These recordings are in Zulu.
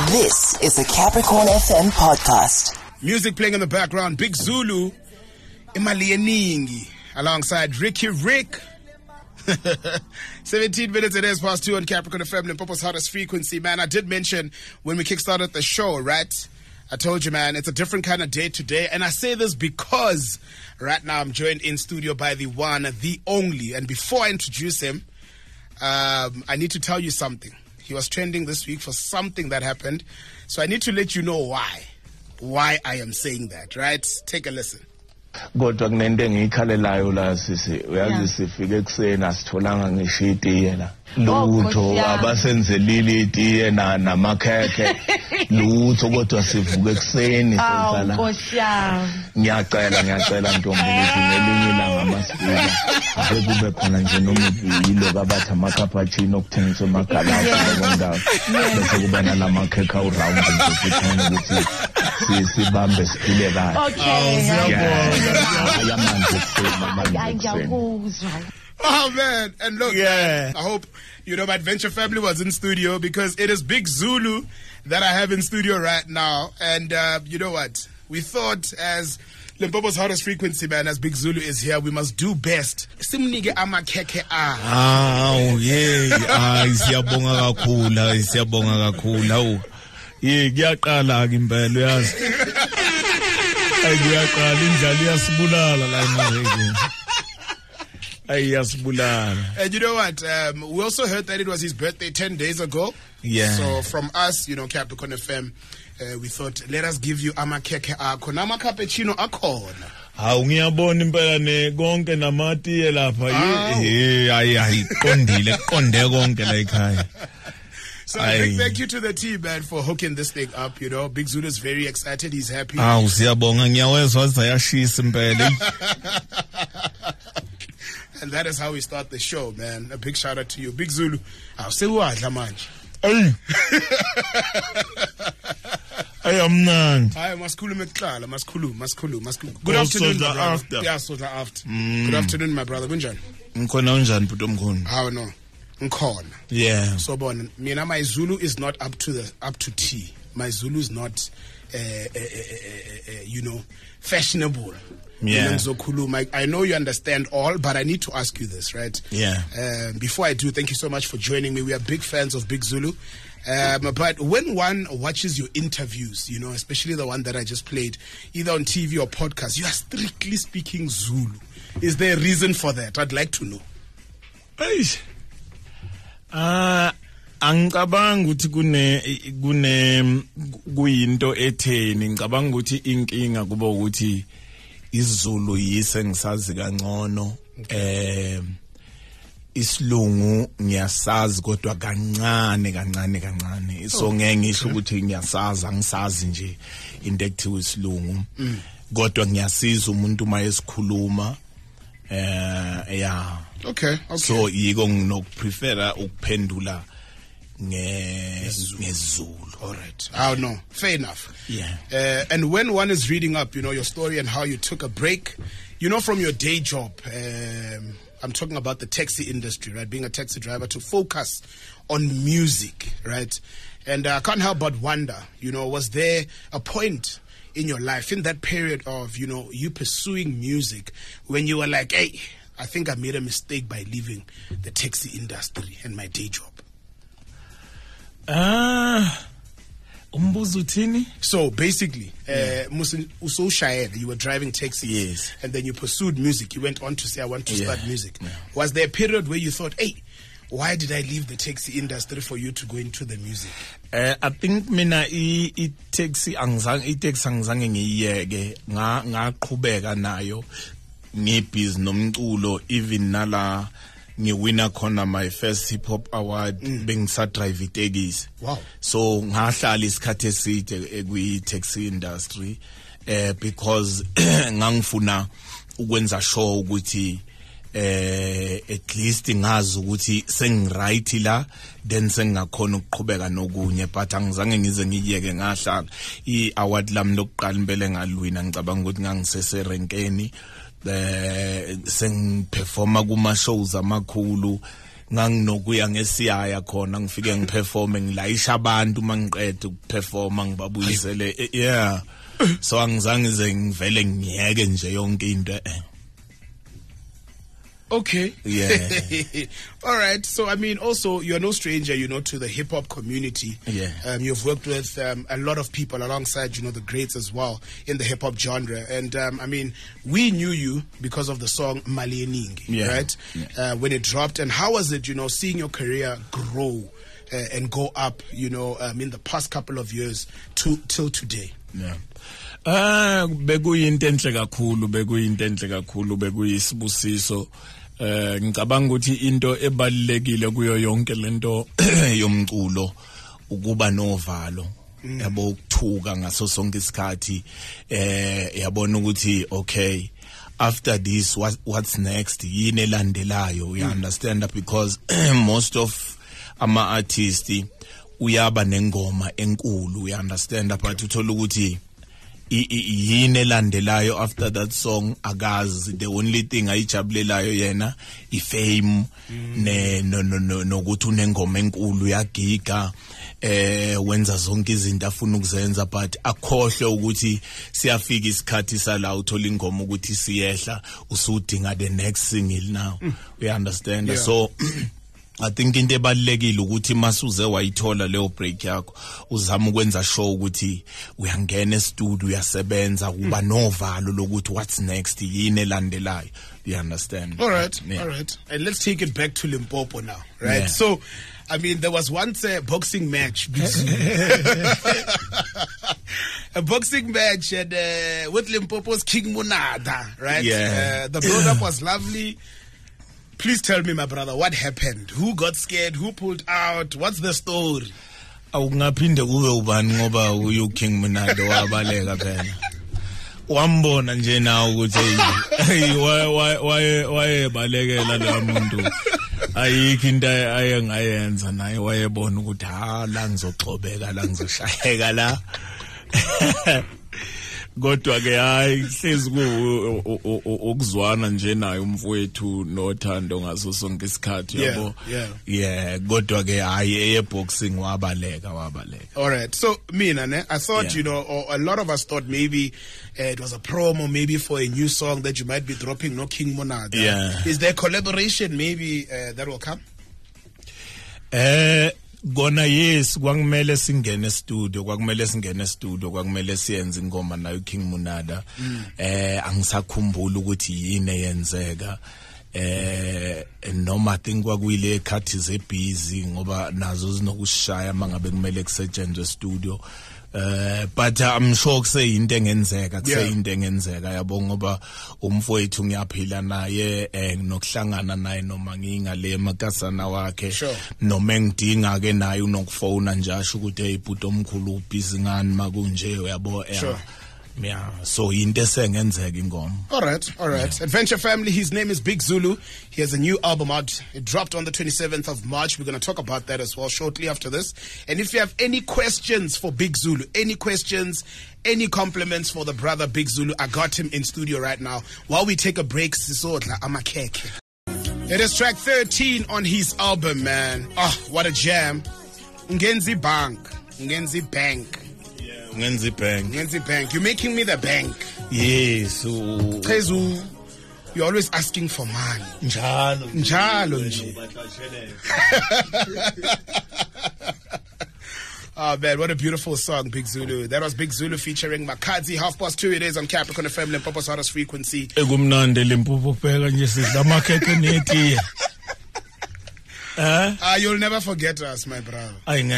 This is a Capricorn FM podcast. Music playing in the background. Big Zulu, Imali Eningi, alongside Ricky Rick. 17 minutes it is past 2 on Capricorn FM, Limpopo's hottest frequency. Man, I did mention when we kickstarted the show, right? I told you, man, it's a different kind of day today. And I say this because right now I'm joined in studio by the one, the only. And before I introduce him, I need to tell you something. He was trending this week for something that happened. So I need to let you know why I am saying that, right? Take a listen. Kodwa kunento engiyikhalelayo la sisi uyazi sifike ekseni asitholanga ngisho itiye la lutho abasenzelile itiye namakhekhe lutho kodwa sivuke ekseni senzala ngiyacela ntombi ukuthi ngelinye ilanga masifika kube khona nje nomvilo kabathi amakapachino okuthengisa amagalazi ngondawo bese kuba nalamakhekhe around nje kuthona ukuthi sibambe siphile kahle. Oh man, and look, man, I hope my Adventure family was in studio because it is Big Zulu that I have in studio right now. And you know what? We thought as Limpopo's hottest frequency, man, as Big Zulu is here, we must do best. Simnige amakhekhe siyabonga kakhulu. Ngiyaqala ke impela uyazi. Ngiyaqala indlala iyasibulala la emareni. Ayasibulala. And you know what? We also heard that it was his birthday 10 days ago. Yeah. So from us, Capricorn FM, we thought, let us give you amakhekhe akho namacappuccino akhona. Hawu ngiyabona impela ne konke namatiye lapha. Qondile konke la ekhaya. So thank you to the team, man, for hooking this thing up. Big Zulu is very excited. He's happy. Siyabonga ngiyawezwa zayashisa impela. And that is how we start the show, man. A big shout out to you, Big Zulu. Sewuwadla manje. Ayamnandi. Hayi masikhulume ekuqala, masikhulu. Good afternoon, my brother. Yeah, so after. Good afternoon, my brother. Kunjani? Ngikhona unjani bhuti omkhulu? How no? Ngikhona. Yeah. So bona mina my Zulu is not up to tea. My Zulu is not fashionable. Yeah. I know you understand all, but I need to ask you this, right? Yeah. Before I do, thank you so much for joining me. We are big fans of Big Zulu. But when one watches your interviews, especially the one that I just played, either on TV or podcast, you are strictly speaking Zulu. Is there a reason for that? I'd like to know. Angicabanga ukuthi kuyinto etheni ngicabanga ukuthi inkinga kuba ukuthi isiZulu yise ngisazi kangcono isilungu ngiyasazi kodwa kancane so ngeke ngisho ukuthi ngiyasazi angisazi nje into ekuthiwa isilungu kodwa ngiyasiza umuntu mayesikhuluma Okay. So yiko nginokuprefera ukuphendula ngeZulu. All right. Oh no, fair enough. Yeah. And when one is reading up, your story and how you took a break, from your day job, I'm talking about the taxi industry, right? Being a taxi driver to focus on music, right? And I can't help but wonder, was there a point in your life, in that period of, you pursuing music, when you were like, hey, I think I made a mistake by leaving the taxi industry and my day job? Umbuzo uthini? So basically, you were driving taxis, yes, and then you pursued music. You went on to say, I want to start music. Yeah. Was there a period where you thought, hey, why did I leave the taxi industry for you to go into the music? I think mina i-taxi angizange ngiyeke ngaqhubeka nayo ngibhizi nomculo even nala ngiwina khona my first hip hop award bengisa drive itekisi. Wow. So ngahlala isikhathi eside kwi taxi industry because ngangifuna ukwenza sure ukuthi at least ngazi ukuthi sengiright la then sengakhona ukuqhubeka nokunye but angizange ngize ngiyeke ngahlala i-award lami lokuqala impela ngalwina ngicabanga ukuthi ngangiseserenkeni sengiperforma kuma shows amakhulu nganginokuya ngesiyaya khona ngifike ngiperforme ngilayisha abantu mangiqeda ukuperforma ngibabuyisele yeah so angizange ze ngivele ngiyeke nje yonke into Okay. Yeah. All right. So, I mean, also, you're no stranger, to the hip-hop community. Yeah. You've worked with a lot of people alongside, the greats as well in the hip-hop genre. And, I mean, we knew you because of the song Mali Eningi, right? Yeah. When it dropped. And how was it, seeing your career grow and go up, in the past couple of years till today? Yeah. Bekuyinto enhle kakhulu bekuyisibusiso ngicabanga ukuthi into ebalekile kuyo yonke lento yomculo ukuba novalo yabo ukuthuka ngaso sonke isikhathi yabona ukuthi okay after this what's next yini elandelayo you understand because most of ama artists uyaba nengoma enkulu you understand but uthola ukuthi yini elandelayo after that song akazi the only thing ayijabulelayo yena ifame nokuthi unengoma enkulu yagiga wenza zonke izinto afuna ukuzenza but akhohle ukuthi siyafika isikhathi sala uthola ingoma ukuthi siyehla usudinga the next single now you understand so I think into ebalekile ukuthi masuze wayithola leyo break yakho uzama ukwenza show ukuthi uyangena e-studio uyasebenza kuba novalo lokuthi what's next yini elandelayo you understand all right and let's take it back to Limpopo now right so I mean there was once a boxing match a boxing match and, with Limpopo's King Monada right the build-up was lovely. Please tell me, my brother, what happened? Who got scared? Who pulled out? What's the story? Awungaphinde kube ubani ngoba uyu King Monada wabaleka phela. Wambona nje nawo ukuthi wayebalekela la muntu. Ayikho into ayengayenza naye wayebona ukuthi la ngizoxobeka la ngizoshayeka la. Kodwa ke hayi hlezi ukuzwana nje naye umfowethu nothando ngaso sonke isikhathi yabo kodwa ke hayi eyeboxing wabaleka all right so mina I thought or a lot of us thought maybe it was a promo maybe for a new song that you might be dropping no King Monada is there collaboration maybe that will come Gona yes kwakumele singene studio kwakumele siyenze ingoma nayo King Monada angisakhumbula ukuthi yini eyenzeka noma think kwakuyile ekhathi ze busy ngoba nazo zinokushaya mangabe kumele kusetshenzwe studio but I'm sure kuseyinto engenzeka yabo ngoba umfowethu ngiyaphila naye nokuhlangana naye noma ngingale emakasana wakhe noma engidinga ke naye unokufona nje asho ukuthi hey bhuti omkhulu ubhizi ngani makunje yabo so into esengenzeka ingoma all right Adventure family his name is Big Zulu he has a new album out it dropped on the 27th of March we're going to talk about that as well shortly after this and if you have any questions for Big Zulu any questions any compliments for the brother Big Zulu I got him in studio right now while we take a break sisodla amakhekhe it is track 13 on his album man what a jam Ngenzi Bank you're making me the bank yes Kezu you're always asking for money njalo nje oh man what a beautiful song Big Zulu that was Big Zulu featuring Makadzi 2:30 it is on Capricorn FM Limpopo's hottest frequency ekumnandi Limpopo phela nje sidla amakhekhe netiya you'll never forget us my brother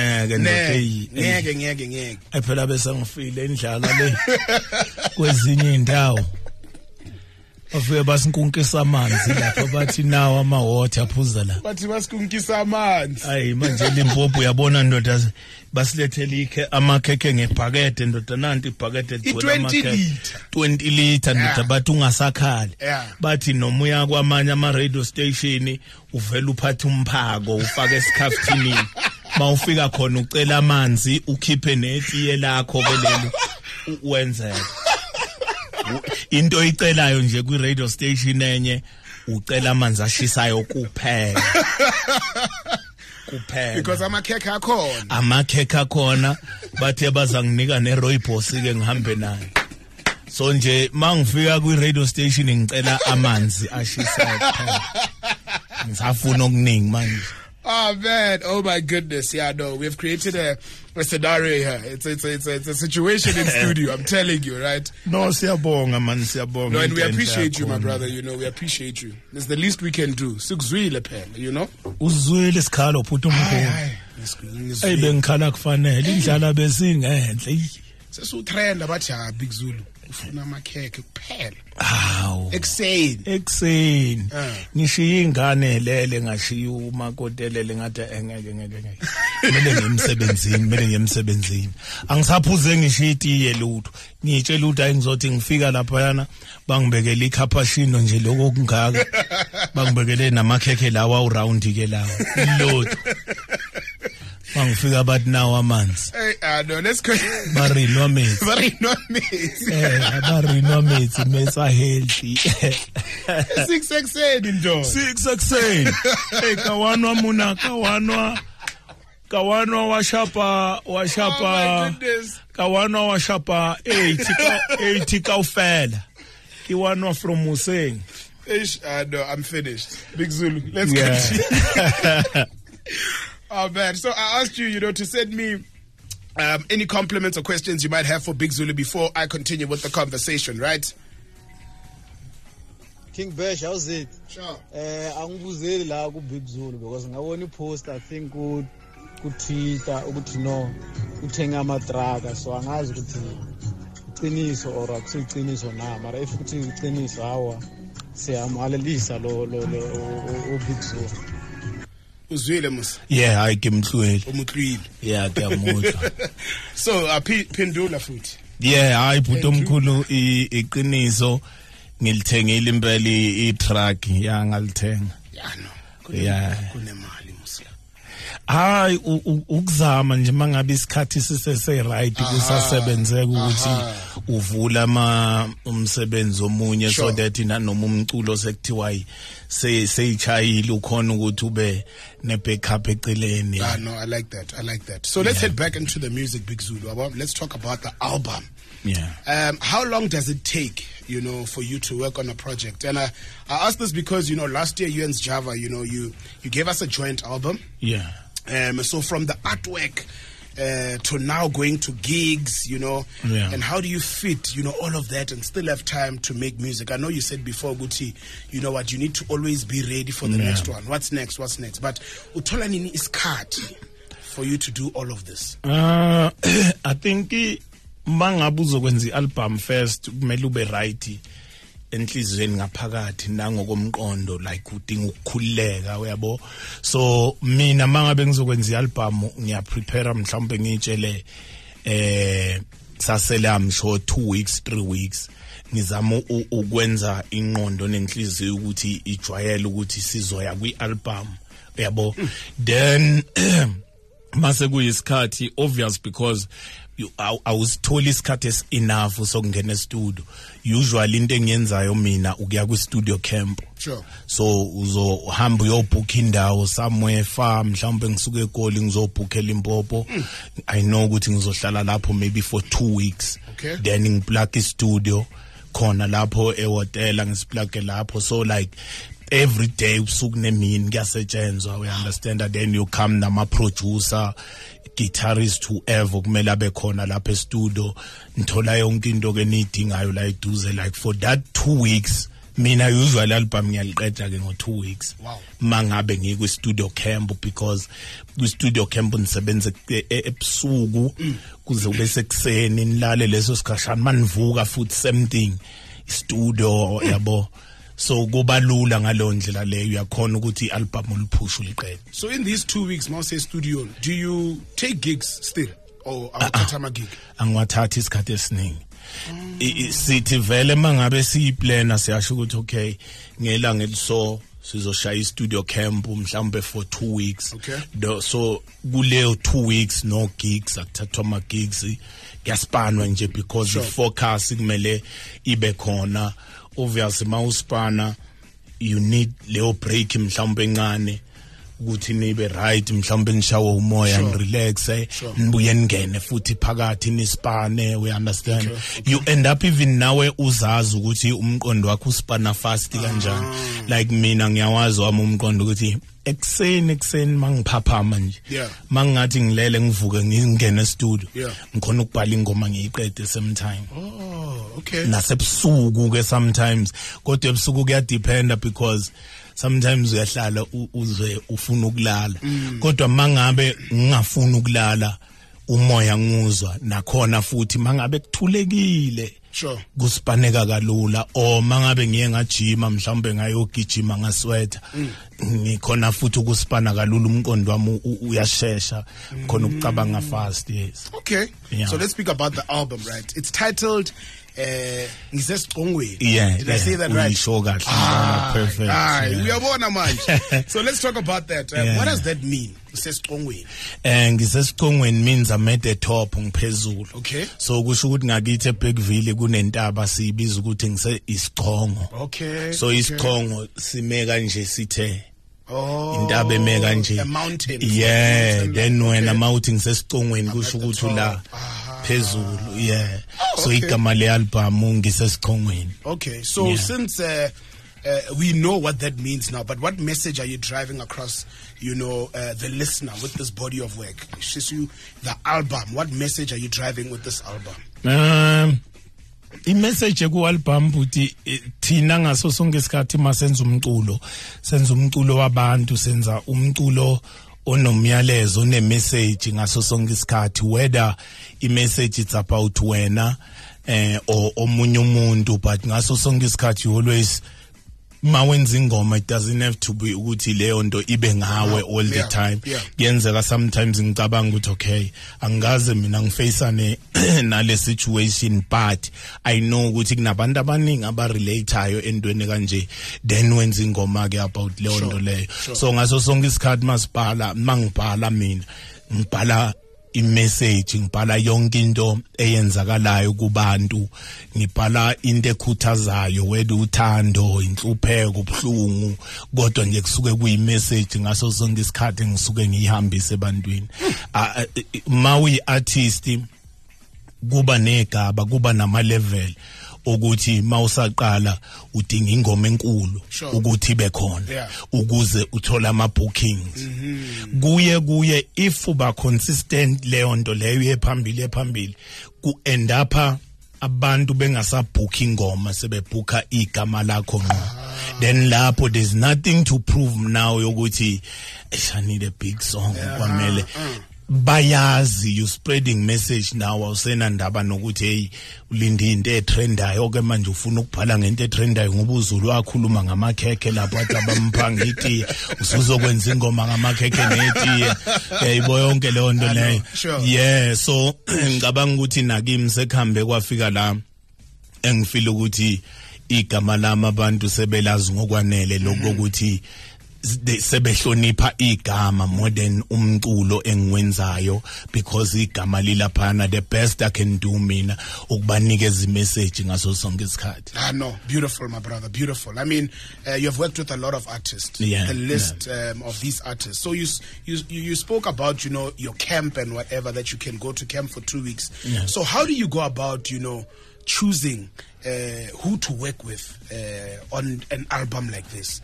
ngeke phela bese ngifile indlala le kwezinye indawo bafike basinkunkisa amanzi lapha bathi nawo ama water aphuza la bathi basikunkisa amanzi hayi manje Limpopo uyabona ndoda basilethele amakhekhe ngebhakede ndoda nanti ibhakede ligcwele amakhekhe 20 liter ndoda bathi ungasakhali bathi noma uya kwamanye ama radio station uvela uphatha umphako ufake esikhaftini mawufika khona ucela amanzi ukhiphe netiye lakho belelo wenzeka into icelayo nje kwi radio station enye ucela amanzi ashisayo kuphela because amakhekhe akhona bathe bazanginika nerooibos ke ngihambe naye so nje mangifika kwi radio station ngicela amanzi ashisayo kuphela ngisafuna okuningi manje. Oh man, oh my goodness. Yeah, no, we've created a scenario here. It's a situation in studio, I'm telling you, right? No, siyabonga man, siyabonga. No, and we appreciate you, my brother, you know, we appreciate you. It's the least we can do. Sikuzwile phela, you know? Uzwile sikhalo phuthu umkhulu. Hey bengikhala kufanele indlala besingenhle. Sesutrenda bathi ha Big Zulu. Ufuna amakhekhe kuphela. Hawu. Ekseni. Ngishiya ingane lele ngashiya umakotelele ngathi ngeke. Mele ngemsebenzini. Angisaphuze ngishiya itiye lutho. Ngitshela ukuthi ayingizothi ngifika lapha yana bangibekele iCappuccino nje lokho okungaka. Bangibekele namakhekhe lawa around ke lawa. Lotho. Bangifika bathi nawo amanzi. Hey, no, let's go. Barinwa metsi. Barinwa metsi mesa healthy. 6 ekseni njo. 6 ekseni. Hey, kawanwa washapa. Oh my goodness. Kawanwa washapa 80 kaufela. Kiwanwa from Museng. No, I'm finished. Big Zulu, let's continue. Oh man, so I asked you, you know, to send me any compliments or questions you might have for Big Zulu before I continue with the conversation, right? King Bash, how's it? Sure. Angibuzeli la ku Big Zulu because ngabona ipost I think ku Twitter ukuthi no uthenga amatraga so angazi ukuthi iqiniso or akusiqiniso na mara if ukuthi iqiniso hawa siyamalelisa lo Big Zulu. Uzwile musa. Yeah, hayi ngimhlwele. Umutlwile. Yeah, ngiyamuzwa. So phendula futhi. Yeah, hayi bhuti omkhulu iqiniso ngilithengile impela i-truck ya ngalithenga. Yeah no. Kunemali musa. Hayi ukuzama nje mangabe isikhathi sisese right kusasebenzeka ukuthi uvula umsebenzi omunye so that noma umculo sekuthiwa seyichayile ukhona ukuthi ube ne backup eceleni. No, I like that. So let's head back into the music, Big Zulu. Let's talk about the album. Yeah. How long does it take, you know, for you to work on a project? And I ask this because, you know, last year you and Java, you know, you gave us a joint album. Yeah. So from the artwork to now going to gigs, you know, and how do you fit, you know, all of that and still have time to make music? I know you said before, Guti, you know what, you need to always be ready for the next one. What's next? But utolanini is cut for you to do all of this. I think mangabe uzokwenza i-album first kumele ube right enhlizweni ngaphakathi nangokomqondo like udinga ukukhuleka uyabo. So mina mangabe ngizokwenza i-album ngiyaprepare mhlawumbe ngitshele sasela msho 2 weeks 3 weeks ngizama ukwenza inqondo nenhliziyo ukuthi ijwayele ukuthi sizoya kwi-album uyabo. Then mase kuyisikhathi obvious because awusitholi isikhathi enough sokungena e-studio. Usually into engiyenzayo mina ukuya ku-studio camp. Sure. So uzohamba uyobook indawo somewhere far mhlawumbe ngisuke eGoli ngizobookela Limpopo. I know ukuthi ngizohlala lapho maybe for 2 weeks. Okay. Then ngiplug i-studio khona lapho ehotela ngisiplug lapho so like every day usuku nemini kuyasetshenzwa we understand that. Then you come nama producer guitarist whoever kumele abe khona lapha e-studio ngithola yonke into ke nidingayo la eduze like for that 2 weeks mina usually album ngiyaliqeda ke ngo 2 weeks. Wow. Mangabe ngikwi studio camp because kwi studio camp nisebenza ebusuku kuze kube sekuseni nilale leso sikhashana manivuka futhi same thing studio yabo. So kuba lula ngalondlela leyo uyakhona ukuthi i-album uliphusha uliqede. So in these 2 weeks mawuse studio, do you take gigs still or awuthatha ama gig? Angwathathi isikhathi esiningi. Sithi vele mangabe siyiplana siyasho ukuthi okay ngelanga eliso sizoshaya i-studio camp mhlawumbe for 2 weeks. Okay. So kuleyo 2 weeks no gigs akuthathwa ama gigs kuyaspanwa nje because the focus kumele ibe khona. Obviously mawuspana you need leo break mhlawumbe encane ukuthi nibe right mhlawumbe nishawe umoya and relax nibuye ngene futhi phakathi nispane we understand you end up even nawe uzazi ukuthi umqondo wakho uspana fast kanjani like mina ngiyawazi wami umqondo ukuthi ekseni mangiphaphama nje mangathi ngilele ngivuke ngingene studio ngikhona ukubhala ingoma ngiyiqede same time nasebusuku ke sometimes kodwa ebusuku kuya dependa because sometimes uyahlala uzwe ufuna ukulala kodwa mangabe ngingafuni ukulala umoya nguzwa nakhona futhi mangabe kuthulekile kusipaneka kalula o mangabe ngiye ngajima mhlawumbe ngayogijima ngaswetha ngikhona futhi ukusipana kalula umqondo wami uyashesha khona ukucabanga fast yes so let's speak about the album right it's titled ngisesiqongweni did I say that right perfect uyabona manje so let's talk about that what does that mean ngisesiqongweni ngisesiqongweni means I'm at the top ngiphezulu so kusho ukuthi ngakithi eBackville kunentaba siyibiza ukuthi ngise isiqongo so isiqongo simeka nje sithe intaba emeka nje a mountain then when I'm out ngisesiqongweni kusho ukuthi la phezulu so igama le album ngisesiqongweni so since we know what that means now but what message are you driving across the listener with this body of work the album what message are you driving with this album i-message ku album futhi thina ngaso sonke isikhathi masenza umculo wabantu senza umculo onomyalezo one-message ngaso sonke isikhathi whether i-message it's about wena or omunye umuntu but ngaso sonke isikhathi you always mawenza ingoma it doesn't have to be ukuthi leyo nto ibe ngawe all the time yenzeka sometimes ngicabanga ukuthi okay angaze mina ngifacane nale situation but I know ukuthi kunabantu abaningi abarelateayo entweni kanje then wenza ingoma ke about leyo nto leyo so ngaso sonke isikhathi mangibhala mina ngibhala i-message ngibhala yonke into eyenzakalayo kubantu ngibhala into ekhuthazayo whether uthando inhlupheko ubuhlungu kodwa nje kusuke kuyi-message ngaso sonke isikhathi ngisuke ngiyihambise ebantwini mawi artist kuba negaba kuba nama level ukuthi mawusaqala udinga ingoma enkulu ukuthi ibe khona ukuze uthola ama bookings kuye if uba consistent leyo nto leyo ephambili ku end up abantu bengasabooka ingoma sebebooka igama lakho ngqo then lapho there's nothing to prove now yokuthi I need a big song kwamele bayazi you spreading message now awusena ndaba nokuthi hey ulindi into etrendayo ke manje ufuna ukubhala ngento etrendayo ngoba uZulu wakhuluma ngamakhekhe lapho athi abamphanga itiye usuzokwenza ingoma ngamakhekhe netiye yayibo yonke leyo nto leyo so ngicabanga ukuthi nakimi sekhambe kwafika la engifila ukuthi igama lami abantu sebelazi ngokwanele lokho ukuthi sebehlonipha igama more than umculo engiwenzayo because igama lilaphana the best I can do mina ukubanikeza imessage ngaso sonke isikhathi. No, beautiful my brother, beautiful. I mean you have worked with a lot of artists, the list of these artists. So you spoke about your camp and whatever that you can go to camp for 2 weeks. So how do you go about choosing who to work with on an album like this?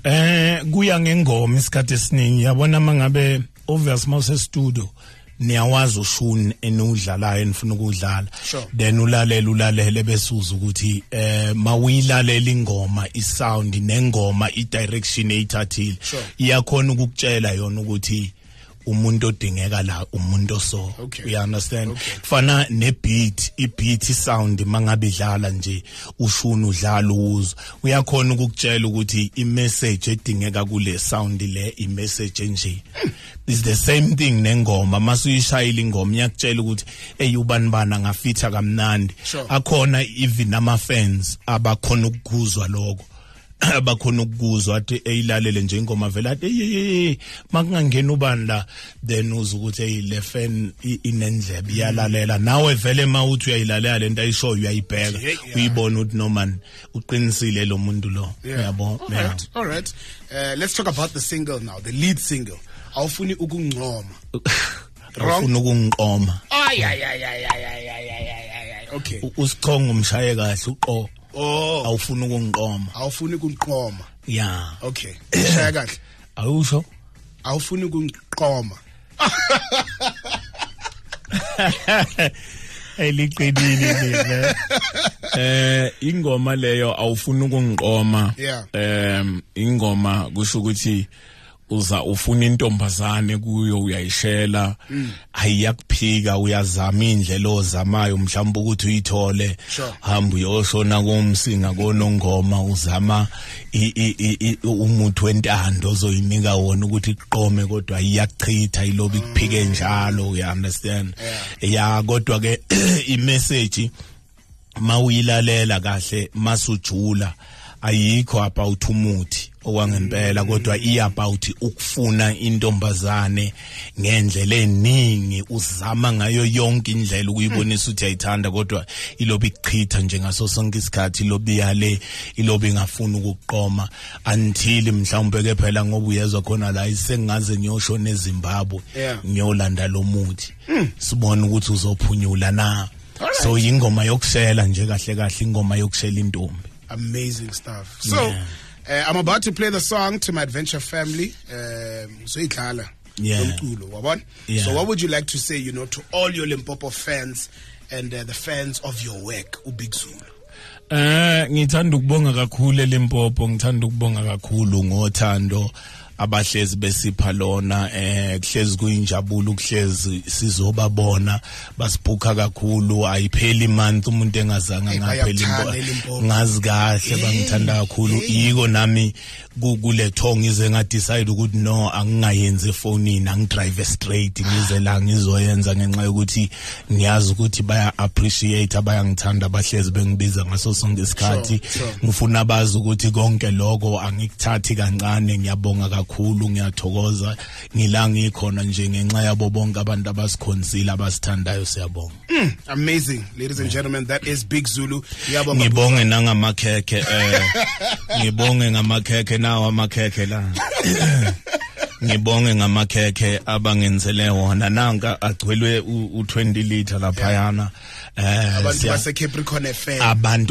Kuya ngengoma isikhathi esiningi yabona mangabe obvious mase studio niyawazi ushuni enudlalayo enifuna ukudlala then ulalele besuza ukuthi mawilalela ingoma isound nengoma idirection eyithathile iyakhona ukukutshela yona ukuthi umuntu odingeka la umuntu so you understand kufana nebeat ibeat sound mangabe idlala nje ushunu udlala uzwa uyakhona ukukutshela ukuthi imessage edingeka kule sound le imessage nje is the same thing nengoma masuyishayila ingoma yakutshela ukuthi ubani ngafitha kamnandi akhona even ama fans abakhona ukukuzwa lokho bakhona ukuzwa athi eyilalele nje ingoma vela athi makungangena ubani la then uza ukuthi le fan inendlebe iyalalela nawe vele mawuthi uyayilalela lento ayishoyo uyayibheka uyibona ukuthi no man uqinisile lo muntu lo yabo. All right. Let's talk about the single now, the lead single. Awufuni ukungcoma. Awufuni ukungiqoma. Okay. Usikhonga umshaye kahle uqo. Awufuni ukungiqoma. Awufuni ukungiqoma. Yeah. Okay. Umshaye kahle. Awusho? Awufuni ukungiqoma. Eliqedile mina. Ingoma leyo awufuni ukungiqoma. Ingoma kusho ukuthi uza ufuna intombazane kuyo uyayishela ayiyakuphika uyazama indlela ozamayo mhlawumbe ukuthi uyithole hamba uyoshona komsinga konongoma uzama umuntu wentando ozoyinika wona ukuthi iqome kodwa iyachitha ilobi kuphike njalo you understand kodwa ke imessage mawuyilalela kahle masujula ayikho about umuthi okwangempela kodwa about ukufuna intombazane ngendlela eningi uzama ngayo yonke indlela ukuyibonisa ukuthi ayithanda kodwa ilobi ichitha nje ngaso sonke isikhathi ilobi yale ilobi ngafuna ukuqoma until mhlawumbe ke phela ngoba uyezwa khona la isengaze ngiyoshona eZimbabwe ngiyolanda lo muthi sibone ukuthi uzophunyula na. So ingoma yokushela nje kahle kahle ingoma yokushela intombi. Amazing stuff. So, I'm about to play the song to my Adventure family. So what would you like to say, to all your Limpopo fans and the fans of your work, uBig Zulu? Ngithanda ukubonga kakhulu eLimpopo, ngithanda ukubonga kakhulu ngothando abahlezi besipha lona kuhlezi kuyinjabulo ukuhlezi sizobabona basibhuka kakhulu ayipheli month umuntu engazanga ngaphela ngazi kahle bangithanda kakhulu yiko nami kule thonga ize nga decide ukuthi no angingayenze efonini angidrive straight ngize la ngizoyenza ngenxa yokuthi niyazi ukuthi baya appreciate abayangithanda abahlezi bengibiza ngaso sonke isikhathi ngifuna abazi ukuthi konke lokho angikuthathi kancane ngiyabonga kakhulu ngiyathokoza ngila ngikhona nje ngenxa yabo bonke abantu abasikhonsile abasithandayo siyabonga. Amazing, ladies and gentlemen, that is Big Zulu. Ngibonge nangamakhekhe ngibonge ngamakhekhe nawo amakhekhe la ngibonge ngamakhekhe abangenzele wona nanka agcwelwe u20 liter lapha yana abantu base Capricorn FM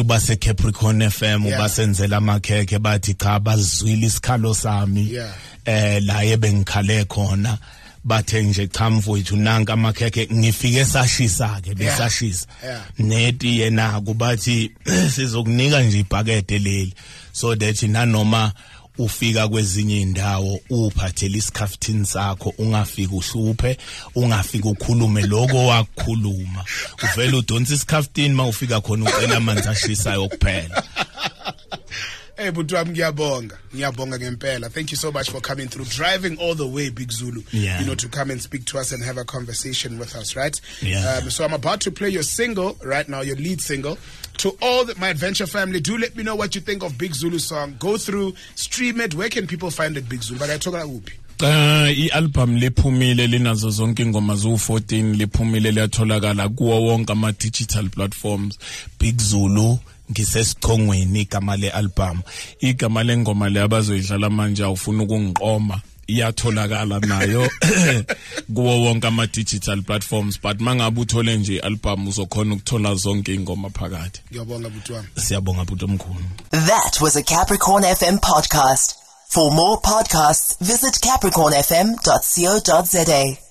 basenzela amakhekhe bathi cha bazwile isikhalo sami la yebengikhale khona bathe nje cha mfowethu nanka amakhekhe ngifike sashisa ke besashisa neti yena kubathi sizokunika nje ibhakede leli so that nanoma ufika kwezinye indawo uphathele isikhaftini sakho ungafika uhluphe ungafika ukhulume lokho wakukhuluma uvela udonsa isikhaftini mawufika khona ucela amanzi ashisayo kuphela. Hey, Butuam, ngiyabonga ngempela. Thank you so much for coming through, driving all the way, Big Zulu, to come and speak to us and have a conversation with us, right? So I'm about to play your single right now, your lead single. To all my Adventure family, do let me know what you think of Big Zulu's song. Go through, stream it. Where can people find it, Big Zulu? But I talk about whoopee. I-album liphumile linazo zonke ingoma zo14 liphumile liyatholakala kuwo wonke ama digital platforms. Big Zulu ngisesichongweni igama le-album igama lengoma le abazoyidlala manje awufuna ukungiqoma iyatholakala nayo kuwo wonke ama digital platforms but mangabe uthole nje i-album uzokhona ukuthola zonke ingoma phakathi. Ngiyabonga bhuti wami. Siyabonga bhuti omkhulu. That was a Capricorn FM podcast. For more podcasts, visit capricornfm.co.za.